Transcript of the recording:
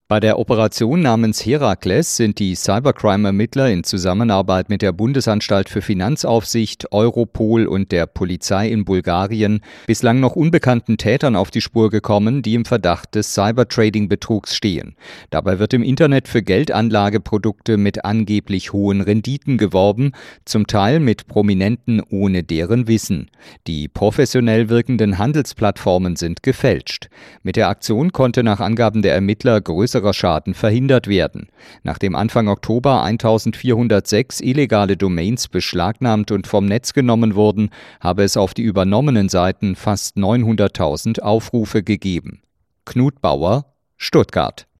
Bei der Operation namens Herakles sind die Cybercrime-Ermittler in Zusammenarbeit mit der Bundesanstalt für Finanzaufsicht, Europol und der Polizei in Bulgarien bislang noch unbekannten Tätern auf die Spur gekommen, die im Verdacht des Cybertrading-Betrugs stehen. Dabei wird im Internet für Geldanlageprodukte mit angeblich hohen Renditen geworben, zum Teil mit Prominenten ohne deren Wissen. Die professionell wirkenden Handelsplattformen sind gefälscht. Mit der Aktion konnte nach Angaben der Ermittler größerer Schaden verhindert werden. Nachdem Anfang Oktober 1406 illegale Domains beschlagnahmt und vom Netz genommen wurden, habe es auf die übernommenen Seiten fast 900.000 Aufrufe gegeben. Knut Bauer, Stuttgart.